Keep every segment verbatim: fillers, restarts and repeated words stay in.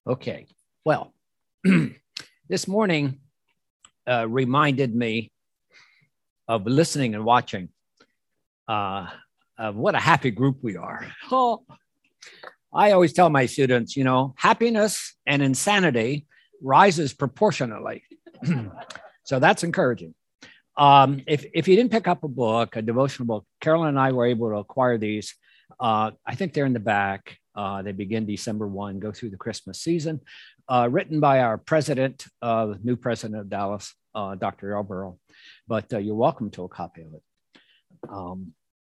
Okay, well, this morning uh, reminded me of listening and watching uh, of what a happy group we are. Oh, I always tell my students, you know, happiness and insanity rises proportionally. So that's encouraging. Um, if, if you didn't pick up a book, a devotional book, Carolyn and I were able to acquire these. Uh, I think they're in the back. Uh, they begin December first, go through the Christmas season, uh, written by our president, uh, new president of Dallas, uh, Doctor Yarborough. But uh, you're welcome to a copy of it. Um,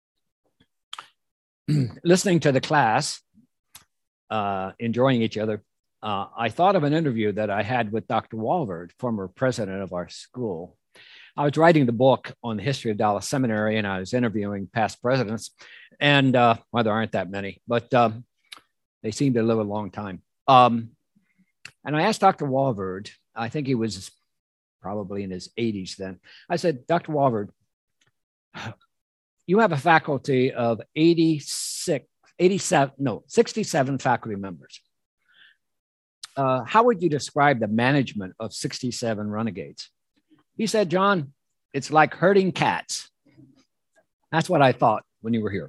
listening to the class, uh, enjoying each other, uh, I thought of an interview that I had with Doctor Walvard, former president of our school. I was writing the book on the history of Dallas Seminary, and I was interviewing past presidents. And uh, well, there aren't that many, but um, they seem to live a long time. Um, and I asked Doctor Walvard, I think he was probably in his eighties then. I said, Doctor Walvard, you have a faculty of eighty-six, eighty-seven, no, sixty-seven faculty members. Uh, how would you describe the management of sixty-seven renegades? He said, John, it's like herding cats. That's what I thought when you were here.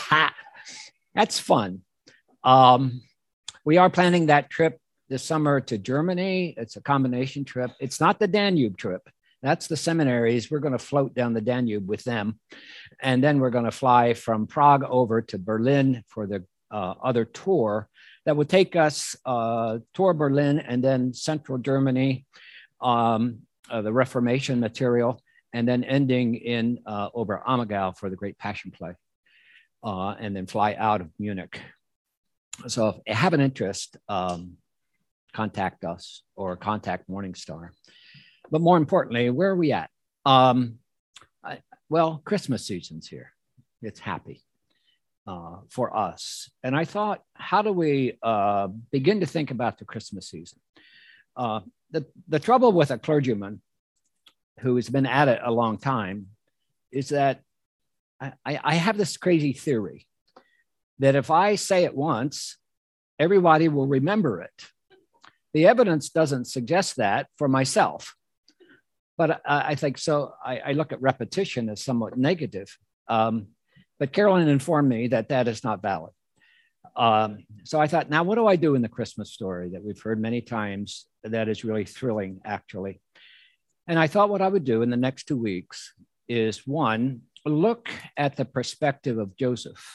That's fun. Um, we are planning that trip this summer to Germany. It's a combination trip. It's not the Danube trip. That's the seminaries. We're going to float down the Danube with them. And then we're going to fly from Prague over to Berlin for the uh, other tour that will take us uh, toward Berlin and then central Germany, um, uh, the Reformation material, and then ending in uh, Oberammergau for the Great Passion Play, uh, and then fly out of Munich. So if you have an interest, um, contact us or contact Morningstar. But more importantly, where are we at? Um, I, well, Christmas season's here. It's happy uh, for us. And I thought, how do we uh, begin to think about the Christmas season? Uh, the, the trouble with a clergyman who has been at it a long time is that I, I have this crazy theory that if I say it once, everybody will remember it. The evidence doesn't suggest that for myself, but I, I think so. I, I look at repetition as somewhat negative, um, but Carolyn informed me that that is not valid. Um, so I thought, now what do I do in the Christmas story that we've heard many times that is really thrilling, actually? And I thought what I would do in the next two weeks is, one, look at the perspective of Joseph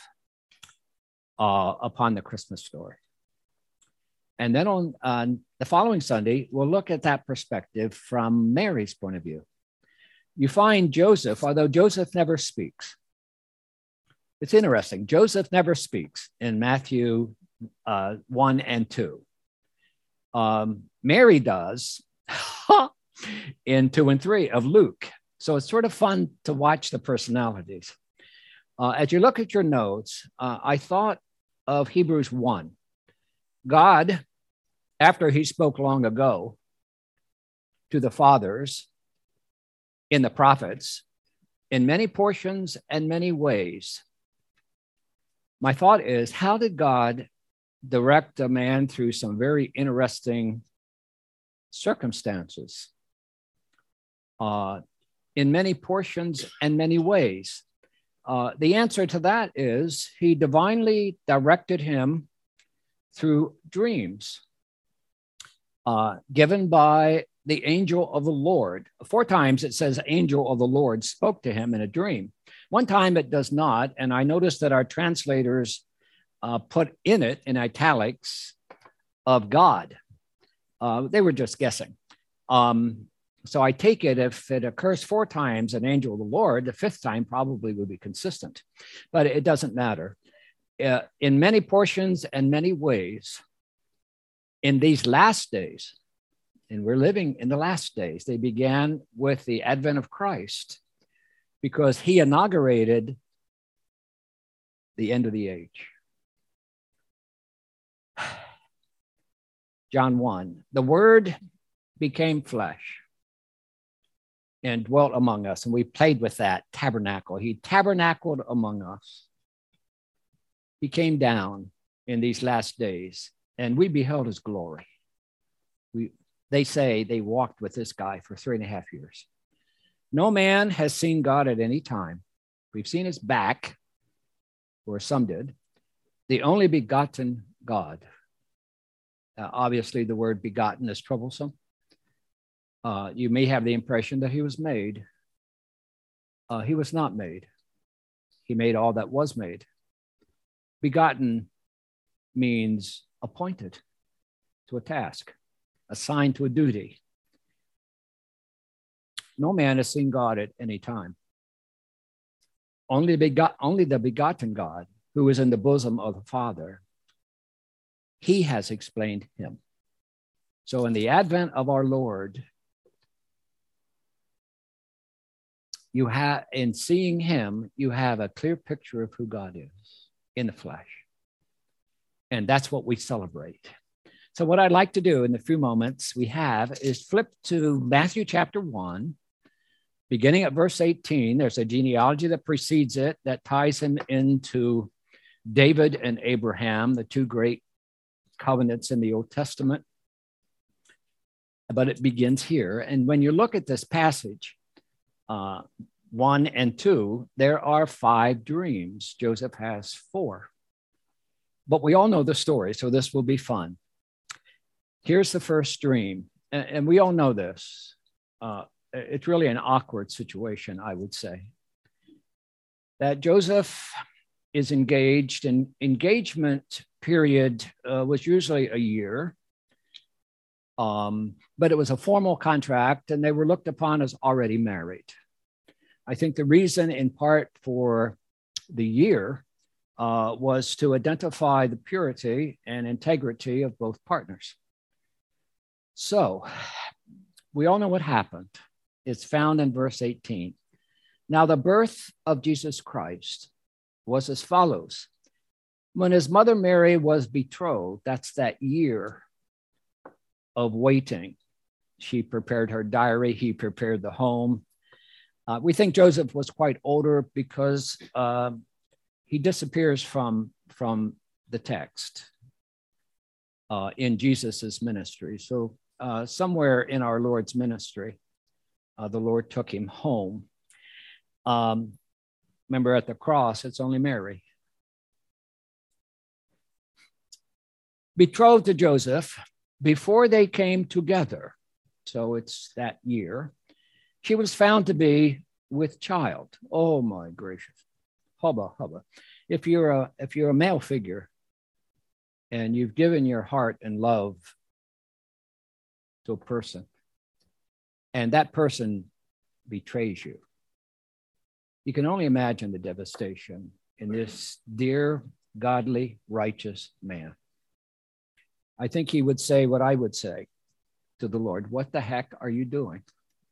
uh, upon the Christmas story. And then on, on the following Sunday, we'll look at that perspective from Mary's point of view. You find Joseph, although Joseph never speaks. It's interesting. Joseph never speaks in Matthew uh, one and two. Um, Mary does in two and three of Luke. So it's sort of fun to watch the personalities. Uh, as you look at your notes, uh, I thought of Hebrews one. God, after he spoke long ago to the fathers in the prophets, in many portions and many ways, my thought is, how did God direct a man through some very interesting circumstances? Uh, in many portions and many ways. Uh, the answer to that is he divinely directed him through dreams uh, given by the angel of the Lord. Four times it says angel of the Lord spoke to him in a dream. One time it does not, and I noticed that our translators uh, put in it, in italics, of God. Uh, they were just guessing. Um, So I take it if it occurs four times, an angel of the Lord, the fifth time probably would be consistent, but it doesn't matter. Uh, in many portions and many ways, in these last days, and we're living in the last days, they began with the advent of Christ because he inaugurated the end of the age. John one, the word became flesh and dwelt among us. And we played with that tabernacle. He tabernacled among us. He came down in these last days and we beheld his glory. We, they say they walked with this guy for three and a half years. No man has seen God at any time. We've seen his back, or some did. The only begotten God. Uh, obviously, the word begotten is troublesome. Uh, you may have the impression that he was made. Uh, he was not made. He made all that was made. Begotten means appointed to a task, assigned to a duty. No man has seen God at any time. Only, begot, only the begotten God, who is in the bosom of the Father, he has explained him. So in the advent of our Lord, you have, in seeing him, you have a clear picture of who God is in the flesh. And that's what we celebrate. So what I'd like to do in the few moments we have is flip to Matthew chapter one, beginning at verse eighteen. There's a genealogy that precedes it that ties him into David and Abraham, the two great covenants in the Old Testament. But it begins here. And when you look at this passage, uh, one and two, there are five dreams. Joseph has four. But we all know the story, so this will be fun. Here's the first dream. And, and we all know this. Uh, it's really an awkward situation, I would say. That Joseph is engaged, and engagement period uh, was usually a year. Um, but it was a formal contract, and they were looked upon as already married. I think the reason, in part, for the year uh, was to identify the purity and integrity of both partners. So we all know what happened. It's found in verse eighteen. Now, the birth of Jesus Christ was as follows. When his mother Mary was betrothed, that's that year of waiting. She prepared her diary. He prepared the home. Uh, we think Joseph was quite older because uh, he disappears from, from the text uh, in Jesus's ministry. So uh, somewhere in our Lord's ministry, uh, the Lord took him home. Um, remember, at the cross, it's only Mary. Betrothed to Joseph, before they came together, so it's that year, she was found to be with child. Oh my gracious, hubba hubba! If you're a if you're a male figure, and you've given your heart and love to a person, and that person betrays you, you can only imagine the devastation in this dear, godly, righteous man. I think he would say what I would say to the Lord: what the heck are you doing?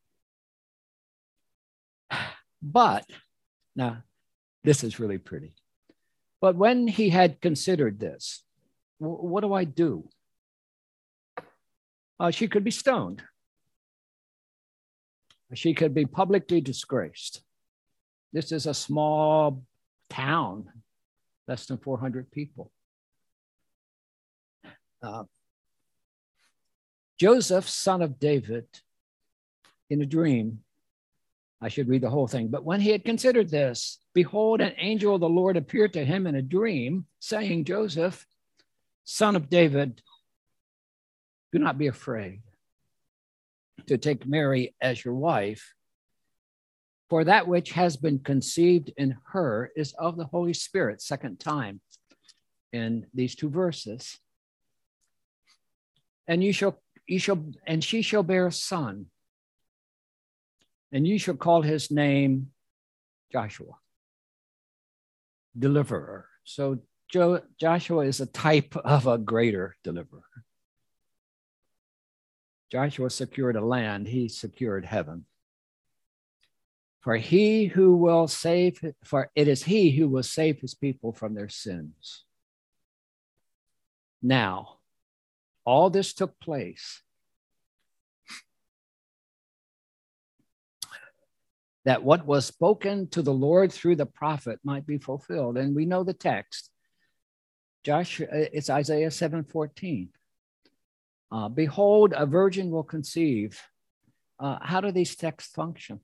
But, now, this is really pretty. But when he had considered this, what do I do? Uh, she could be stoned. She could be publicly disgraced. This is a small town, less than four hundred people. Uh, Joseph, son of David, in a dream, I should read the whole thing, but when he had considered this, behold, an angel of the Lord appeared to him in a dream, saying, Joseph, son of David, do not be afraid to take Mary as your wife, for that which has been conceived in her is of the Holy Spirit. Second time in these two verses. And you shall, you shall, and she shall bear a son, and you shall call his name Joshua, deliverer. So jo- Joshua is a type of a greater deliverer. Joshua secured a land, he secured heaven. For he who will save, for it is he who will save his people from their sins. Now, all this took place that what was spoken to the Lord through the prophet might be fulfilled. And we know the text. Joshua, it's Isaiah seven fourteen. Uh, Behold, a virgin will conceive. Uh, how do these texts function?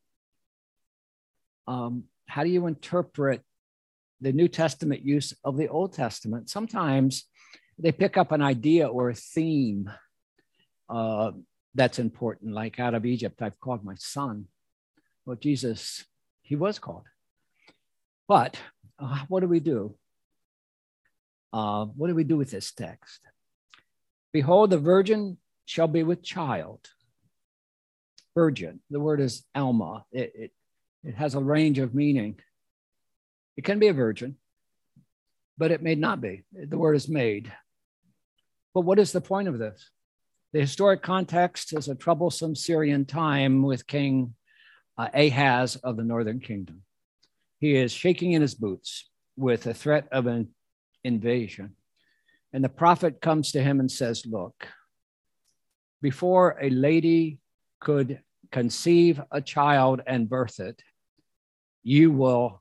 Um, how do you interpret the New Testament use of the Old Testament? Sometimes they pick up an idea or a theme uh, that's important, like out of Egypt, I've called my son. Well, Jesus, he was called. But uh, what do we do? Uh, what do we do with this text? Behold, the virgin shall be with child. Virgin, the word is Alma. It, it, it has a range of meaning. It can be a virgin, but it may not be. The word is maid. But what is the point of this? The historic context is a troublesome Syrian time with King uh, Ahaz of the northern kingdom. He is shaking in his boots with a threat of an invasion. And the prophet comes to him and says, look, before a lady could conceive a child and birth it, you will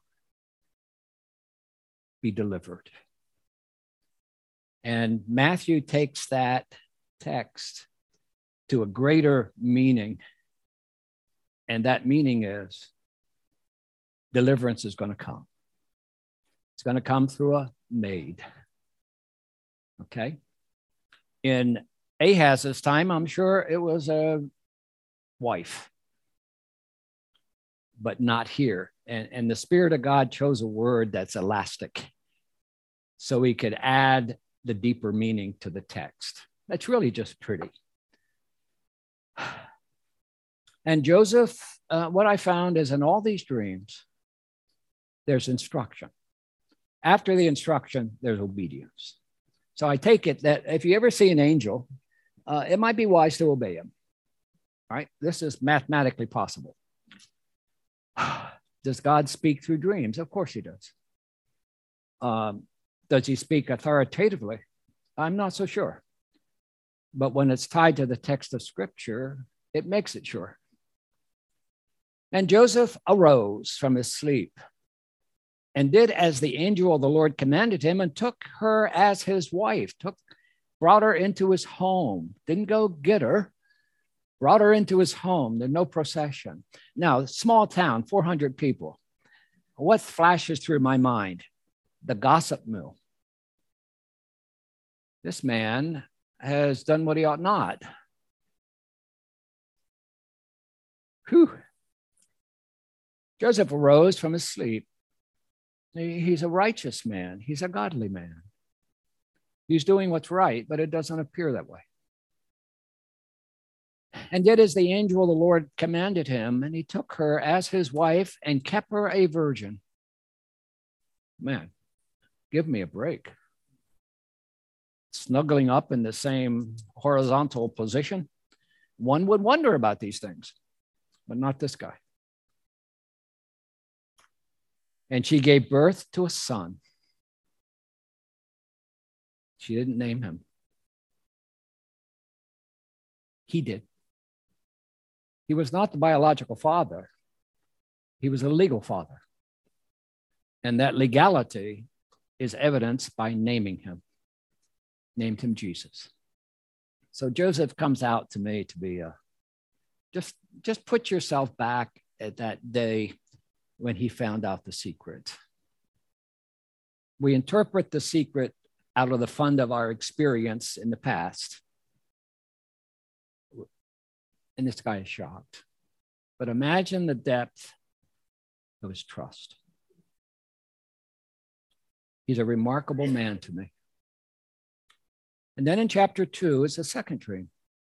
be delivered. And Matthew takes that text to a greater meaning. And that meaning is deliverance is going to come. It's going to come through a maid. Okay? In Ahaz's time, I'm sure it was a wife, but not here. And, and the Spirit of God chose a word that's elastic so he could add the deeper meaning to the text. That's really just pretty. And Joseph, uh, what I found is in all these dreams, there's instruction. After the instruction, there's obedience. So I take it that if you ever see an angel, uh, it might be wise to obey him. All right? This is mathematically possible. Does God speak through dreams? Of course he does. Um, does he speak authoritatively? I'm not so sure. But when it's tied to the text of Scripture, it makes it sure. And Joseph arose from his sleep and did as the angel of the Lord commanded him and took her as his wife, took, brought her into his home, didn't go get her, brought her into his home. There's no procession. Now, small town, four hundred people. What flashes through my mind? The gossip mill. This man has done what he ought not. Whew. Joseph arose from his sleep. He's a righteous man. He's a godly man. He's doing what's right, but it doesn't appear that way. And yet as the angel of the Lord commanded him, and he took her as his wife and kept her a virgin. Man, give me a break. Snuggling up in the same horizontal position. One would wonder about these things, but not this guy. And she gave birth to a son. She didn't name him. He did. He was not the biological father. He was a legal father. And that legality is evidenced by naming him. Named him Jesus. So Joseph comes out to me to be a, just, just put yourself back at that day when he found out the secret. We interpret the secret out of the fund of our experience in the past. And this guy is shocked. But imagine the depth of his trust. He's a remarkable man to me. And then in chapter two is the second dream.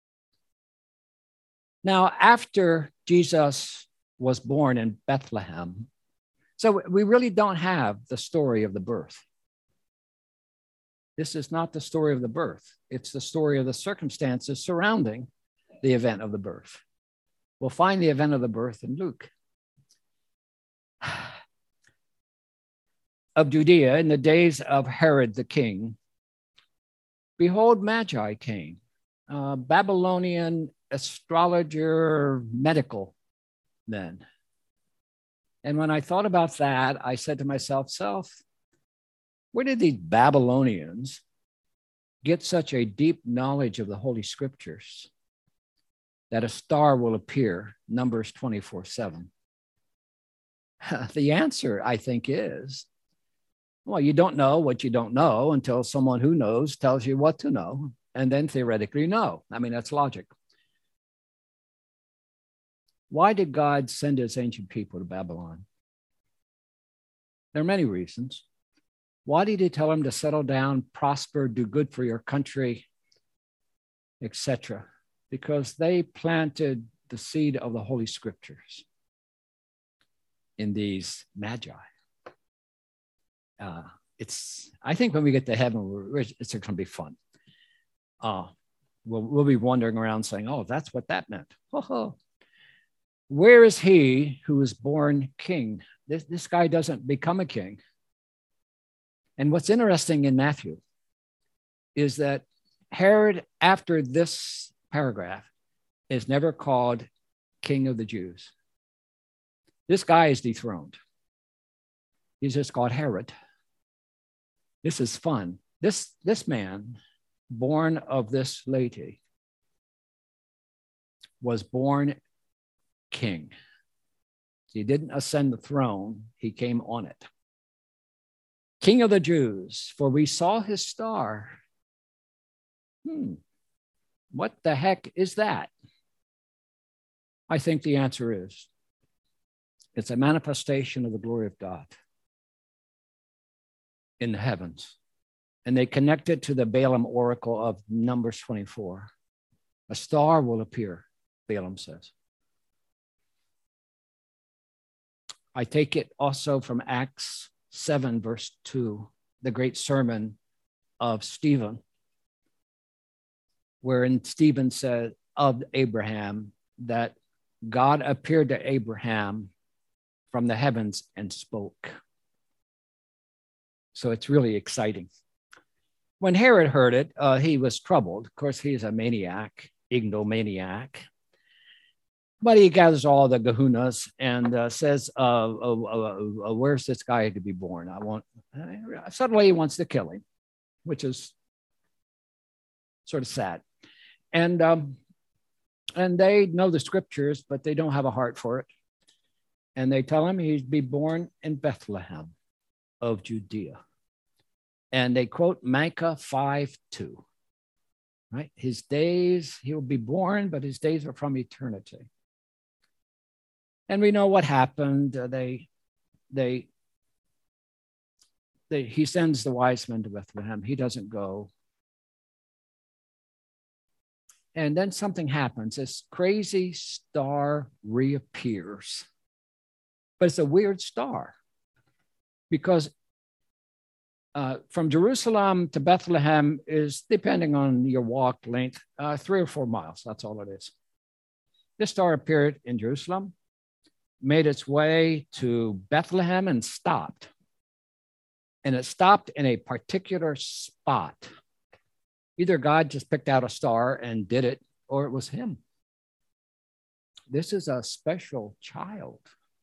Now, after Jesus was born in Bethlehem, so we really don't have the story of the birth. This is not the story of the birth. It's the story of the circumstances surrounding the event of the birth. We'll find the event of the birth in Luke. Of Judea in the days of Herod the king, behold, Magi came, uh, Babylonian astrologer, medical men. And when I thought about that, I said to myself, self, where did these Babylonians get such a deep knowledge of the Holy Scriptures that a star will appear, Numbers twenty-four seven? The answer, I think, is, well, you don't know what you don't know until someone who knows tells you what to know, and then theoretically know. I mean, that's logic. Why did God send his ancient people to Babylon? There are many reasons. Why did he tell them to settle down, prosper, do good for your country, et cetera? Because they planted the seed of the Holy Scriptures in these magi. Uh, it's, I think when we get to heaven, we're, it's going to be fun. Uh, we'll, we'll be wandering around saying, oh, that's what that meant. Oh, where is he who was born king? This, this guy doesn't become a king. And what's interesting in Matthew is that Herod, after this paragraph, is never called King of the Jews. This guy is dethroned. He's just called Herod. This is fun. This, this man, born of this lady, was born king. He didn't ascend the throne, he came on it. King of the Jews, for we saw his star. Hmm, what the heck is that? I think the answer is, it's a manifestation of the glory of God in the heavens. And they connect it to the Balaam oracle of Numbers twenty-four. A star will appear, Balaam says. I take it also from Acts seven, verse two, the great sermon of Stephen, wherein Stephen said of Abraham that God appeared to Abraham from the heavens and spoke. So it's really exciting. When Herod heard it, uh, he was troubled. Of course, he's a maniac, egomaniac. But he gathers all the kahunas and uh, says, uh, uh, uh, uh, where's this guy to be born? I want, uh, suddenly he wants to kill him, which is sort of sad. And, um, and they know the scriptures, but they don't have a heart for it. And they tell him he'd be born in Bethlehem of Judea. And they quote Micah five two, right? His days, he will be born, but his days are from eternity. And we know what happened. Uh, they, they, they, he sends the wise men to Bethlehem. He doesn't go. And then something happens. This crazy star reappears. But it's a weird star because uh, from Jerusalem to Bethlehem is, depending on your walk length, uh, three or four miles. That's all it is. This star appeared in Jerusalem, made its way to Bethlehem and stopped. And it stopped in a particular spot. Either God just picked out a star and did it, or it was him. This is a special child.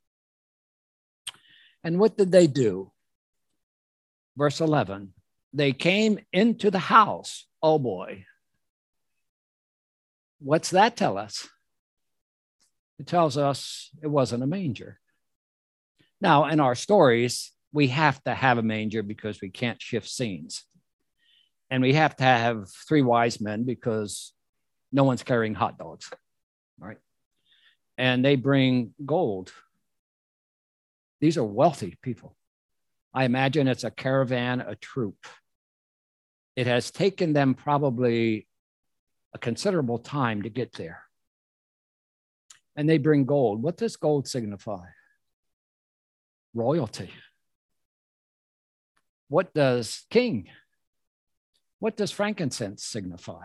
And what did they do? Verse eleven, they came into the house. Oh boy. What's that tell us? It tells us it wasn't a manger. Now, in our stories, we have to have a manger because we can't shift scenes. And we have to have three wise men because no one's carrying hot dogs, right? And they bring gold. These are wealthy people. I imagine it's a caravan, a troop. It has taken them probably a considerable time to get there. And they bring gold. What does gold signify? Royalty. What does king? What does frankincense signify?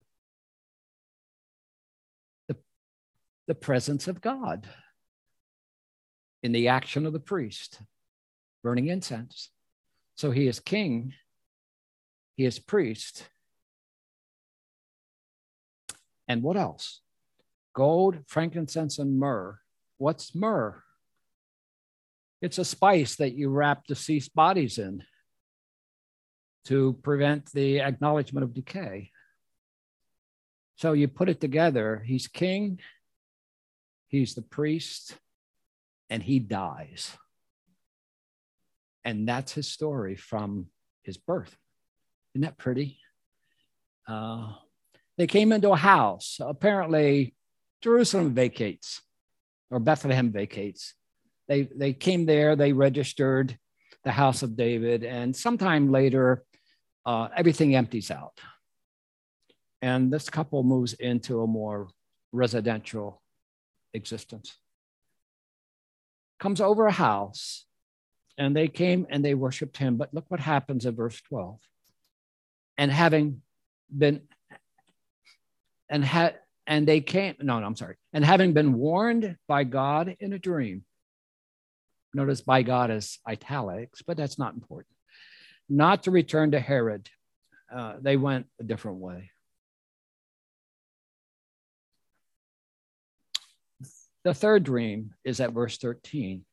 The, the presence of God in the action of the priest, burning incense. So he is king, he is priest. And what else? Gold, frankincense, and myrrh. What's myrrh? It's a spice that you wrap deceased bodies in. to prevent the acknowledgement of decay. So you put it together, he's king, he's the priest, and he dies. And that's his story from his birth. Isn't that pretty? Uh, they came into a house. Apparently, Jerusalem vacates, or Bethlehem vacates. They, they came there, they registered the house of David, and sometime later, uh, everything empties out. And this couple moves into a more residential existence. Comes over a house, and they came and they worshiped him. But look what happens in verse twelve. And having been, and had, and they came, no, no, I'm sorry. And having been warned by God in a dream. Notice by God as italics, but that's not important. Not to return to Herod. Uh, they went a different way. The third dream is at verse thirteen.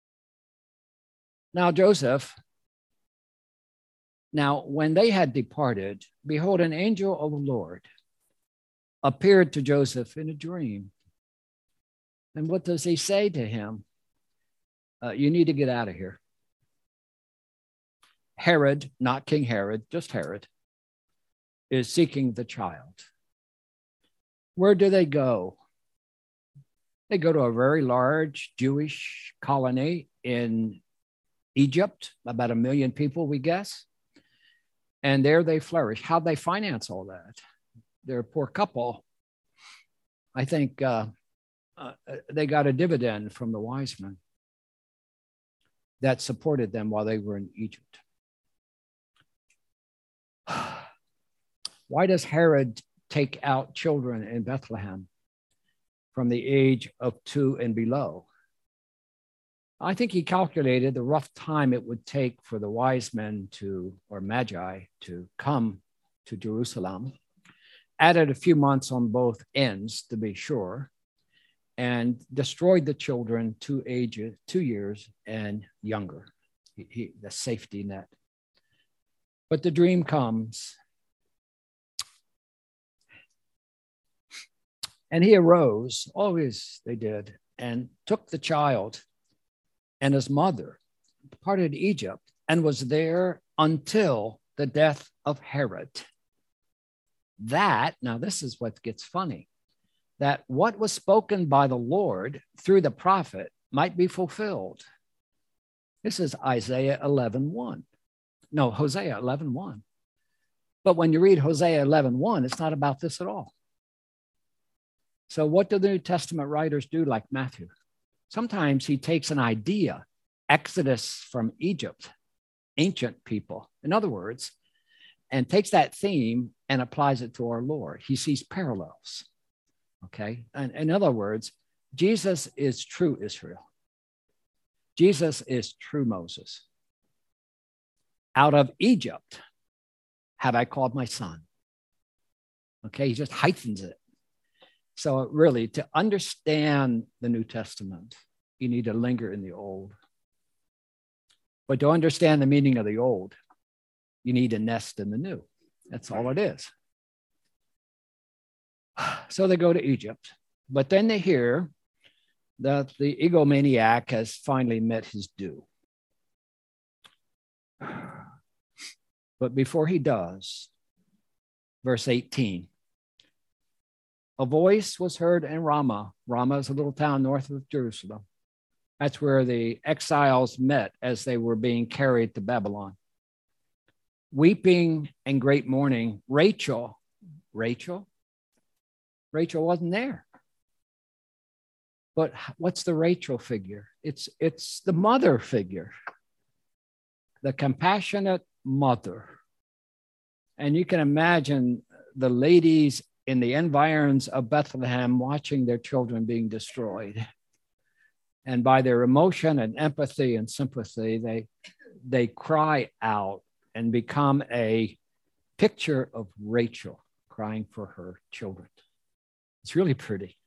Now Joseph, now when they had departed, behold, an angel of the Lord appeared to Joseph in a dream. And what does he say to him? Uh, you need to get out of here. Herod, not King Herod, just Herod, is seeking the child. Where do they go? They go to a very large Jewish colony in Egypt, about a million people, we guess. And there they flourish. How'd they finance all that? They're a poor couple. I think uh, uh, they got a dividend from the wise men that supported them while they were in Egypt. Why does Herod take out children in Bethlehem from the age of two and below? I think he calculated the rough time it would take for the wise men to, or magi, to come to Jerusalem, added a few months on both ends to be sure, and destroyed the children two ages, two years and younger, he, he, the safety net. But the dream comes. And he arose, always they did, and took the child and his mother, departed Egypt, and was there until the death of Herod. That, now this is what gets funny, that what was spoken by the Lord through the prophet might be fulfilled. This is Isaiah eleven one. No, Hosea eleven one. But when you read Hosea eleven one, it's not about this at all. So what do the New Testament writers do like Matthew? Sometimes he takes an idea, Exodus from Egypt, ancient people, in other words, and takes that theme and applies it to our Lord. He sees parallels, okay? And in other words, Jesus is true Israel. Jesus is true Moses. Out of Egypt have I called my son. Okay, he just heightens it. So really, to understand the New Testament, you need to linger in the Old. But to understand the meaning of the Old, you need to nest in the New. That's all it is. So they go to Egypt, but then they hear that the egomaniac has finally met his due. But before he does, verse eighteen, a voice was heard in Ramah. Ramah is a little town north of Jerusalem. That's where the exiles met as they were being carried to Babylon. Weeping and great mourning. Rachel, Rachel, Rachel wasn't there. But what's the Rachel figure? It's, it's the mother figure, the compassionate mother. And you can imagine the ladies in the environs of Bethlehem watching their children being destroyed. And by their emotion and empathy and sympathy, they, they cry out and become a picture of Rachel crying for her children. It's really pretty.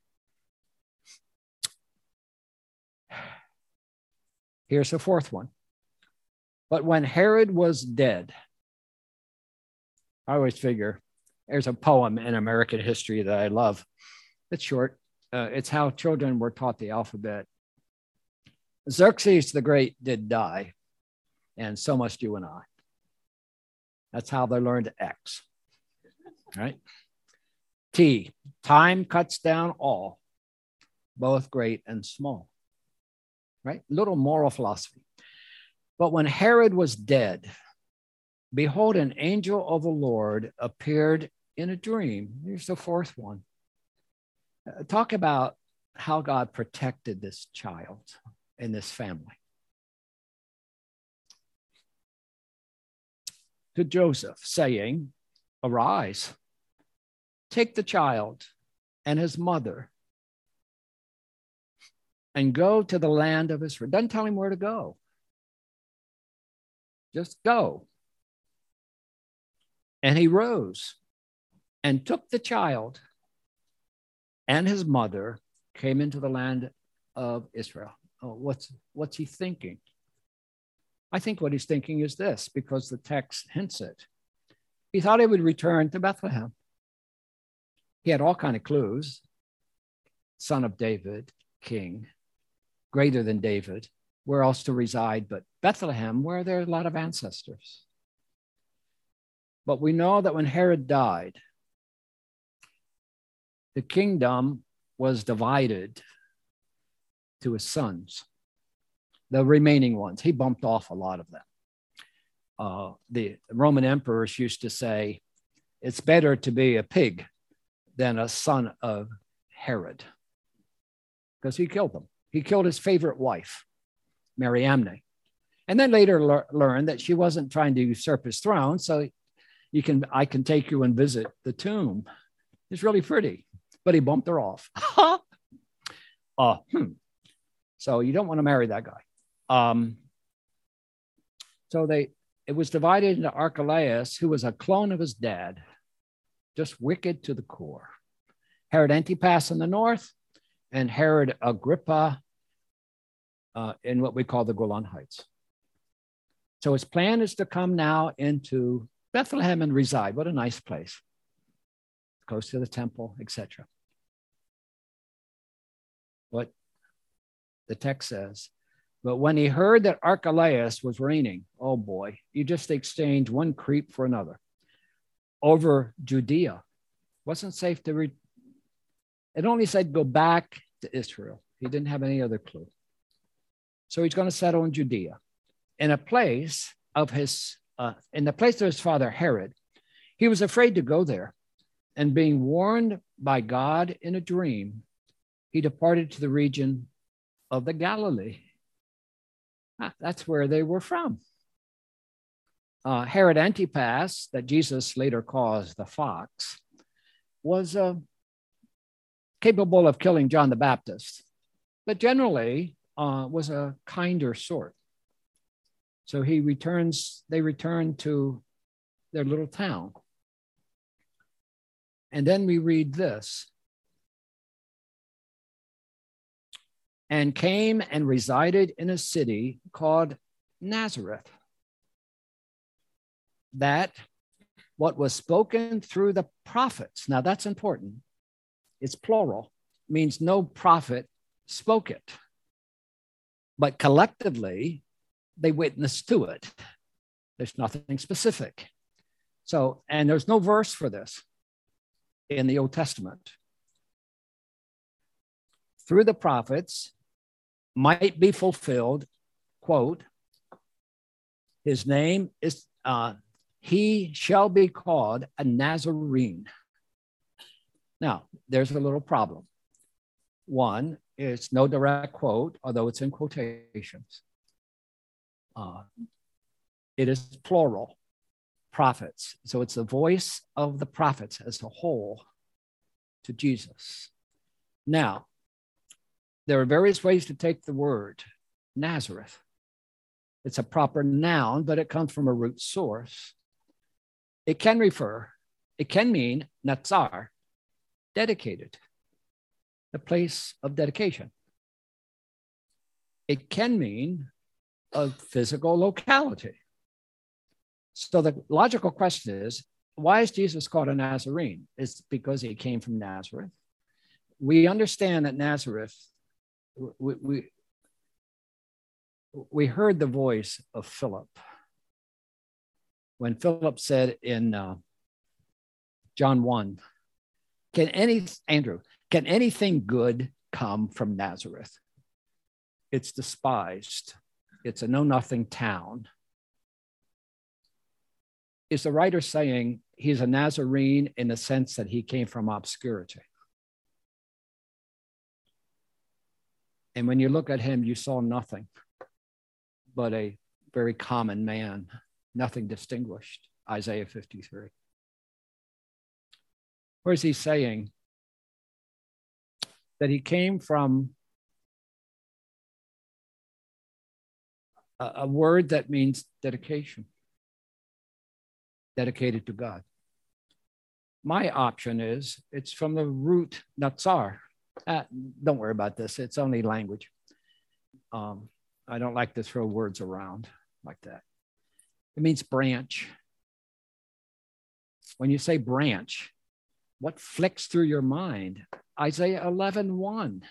Here's the fourth one. But when Herod was dead, I always figure there's a poem in American history that I love. It's short. Uh, it's how children were taught the alphabet. Xerxes the Great did die, and so must you and I. That's how they learned X, right? T, time cuts down all, both great and small, right? Little moral philosophy. But when Herod was dead, behold, an angel of the Lord appeared in a dream. Here's the fourth one. Uh, talk about how God protected this child and this family. To Joseph, saying, arise, take the child and his mother and go to the land of Israel. Doesn't tell him where to go. Just go. And he rose and took the child and his mother, came into the land of Israel. Oh, what's, what's he thinking? I think what he's thinking is this, because the text hints it. He thought he would return to Bethlehem. He had all kinds of clues. Son of David, king, greater than David, where else to reside but Bethlehem, where there are a lot of ancestors. But we know that when Herod died, the kingdom was divided to his sons, the remaining ones. He bumped off a lot of them. Uh, the Roman emperors used to say, it's better to be a pig than a son of Herod, because he killed them. He killed his favorite wife, Mariamne, and then later le- learned that she wasn't trying to usurp his throne. So you can, I can take you and visit the tomb. It's really pretty, but he bumped her off. uh, hmm. So you don't want to marry that guy. Um, so they, it was divided into Archelaus, who was a clone of his dad, just wicked to the core. Herod Antipas in the north, and Herod Agrippa uh, in what we call the Golan Heights. So his plan is to come now into Bethlehem and reside. What a nice place. Close to the temple, et cetera. What the text says, but when he heard that Archelaus was reigning, oh boy, you just exchange one creep for another over Judea. Wasn't safe to read. It only said go back to Israel. He didn't have any other clue. So he's going to settle in Judea, in a place of his, uh, in the place of his father Herod. He was afraid to go there, and being warned by God in a dream, he departed to the region of the Galilee. Ah, that's where they were from. Uh, Herod Antipas, that Jesus later calls the fox, was uh, capable of killing John the Baptist, but generally uh, was a kinder sort. So he returns, they return to their little town. And then we read this. And came and resided in a city called Nazareth, that what was spoken through the prophets, now that's important, it's plural, means no prophet spoke it, but collectively they witnessed to it. There's nothing specific. So, and there's no verse for this in the Old Testament. Through the prophets might be fulfilled, quote, his name is, uh, he shall be called a Nazarene. Now, there's a little problem. One, it's no direct quote, although it's in quotations. Uh, it is plural, prophets. So it's the voice of the prophets as a whole to Jesus. Now, there are various ways to take the word Nazareth. It's a proper noun, but it comes from a root source. It can refer, it can mean Nazar, dedicated, the place of dedication. It can mean a physical locality. So the logical question is, why is Jesus called a Nazarene? It's because he came from Nazareth. We understand that Nazareth, we, we, we heard the voice of Philip. When Philip said in uh, John one, can any, Andrew, can anything good come from Nazareth? It's despised. It's a know-nothing town. Is the writer saying he's a Nazarene in the sense that he came from obscurity? And when you look at him, you saw nothing but a very common man, nothing distinguished, Isaiah fifty-three. Or is he saying that he came from a, a word that means dedication, dedicated to God? My option is it's from the root natsar. Uh, don't worry about this. It's only language. Um, I don't like to throw words around like that. It means branch. When you say branch, what flicks through your mind? Isaiah eleven one.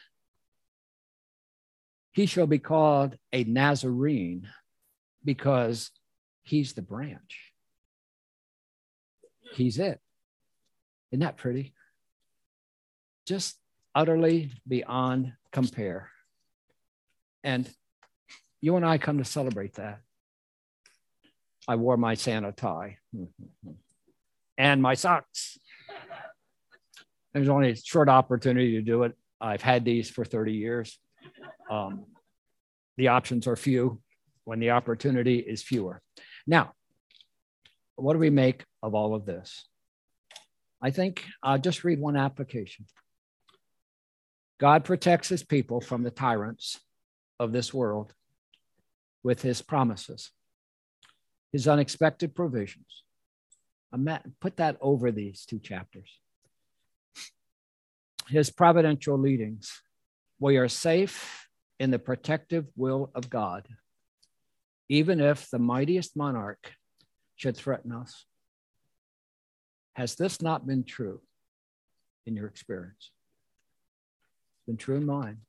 He shall be called a Nazarene because he's the branch. He's it. Isn't that pretty? Just utterly beyond compare. And you and I come to celebrate that. I wore my Santa tie and my socks. There's only a short opportunity to do it. I've had these for thirty years. Um, the options are few when the opportunity is fewer. Now, what do we make of all of this? I think I'll just read one application. God protects his people from the tyrants of this world with his promises, his unexpected provisions. Put that over these two chapters. His providential leadings. We are safe in the protective will of God, even if the mightiest monarch should threaten us. Has this not been true in your experience? It's been true in mine.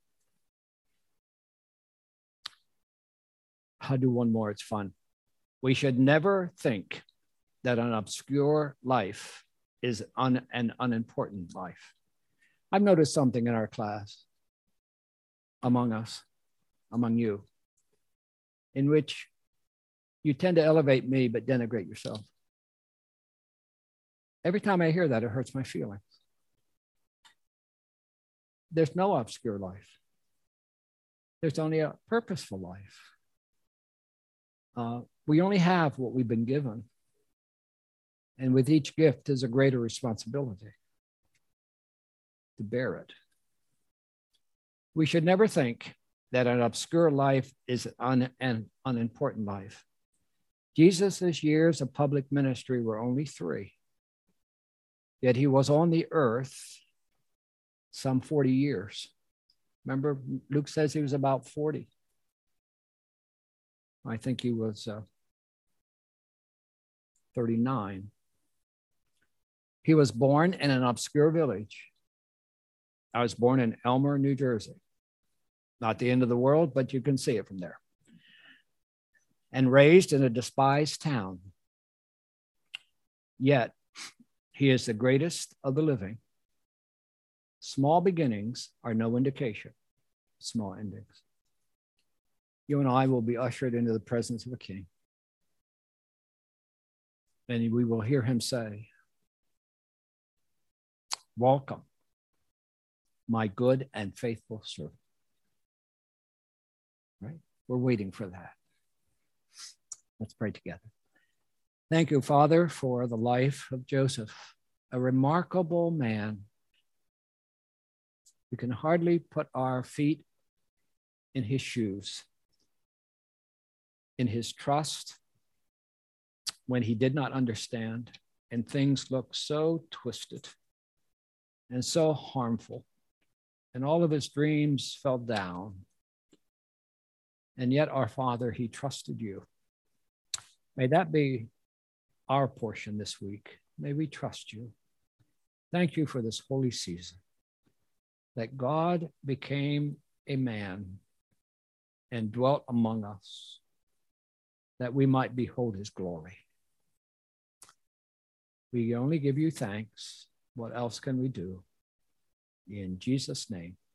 I'll do one more, it's fun. We should never think that an obscure life is un, an unimportant life. I've noticed something in our class, among us, among you, in which you tend to elevate me but denigrate yourself. Every time I hear that, it hurts my feelings. There's no obscure life. There's only a purposeful life. Uh, we only have what we've been given. And with each gift is a greater responsibility to bear it. We should never think that an obscure life is un, an unimportant life. Jesus' years of public ministry were only three, yet he was on the earth some forty years. Remember, Luke says he was about forty. I think he was uh, thirty-nine. He was born in an obscure village. I was born in Elmer, New Jersey. Not the end of the world, but you can see it from there. And raised in a despised town. Yet, he is the greatest of the living. Small beginnings are no indication of small endings. You and I will be ushered into the presence of a king. And we will hear him say, "Welcome, my good and faithful servant." Right? We're waiting for that. Let's pray together. Thank you, Father, for the life of Joseph, a remarkable man. We can hardly put our feet in his shoes, in his trust when he did not understand and things looked so twisted and so harmful, and all of his dreams fell down. And yet, our Father, he trusted you. May that be our portion this week. May we trust you. Thank you for this holy season, that God became a man and dwelt among us, that we might behold his glory. We only give you thanks. What else can we do? In Jesus' name.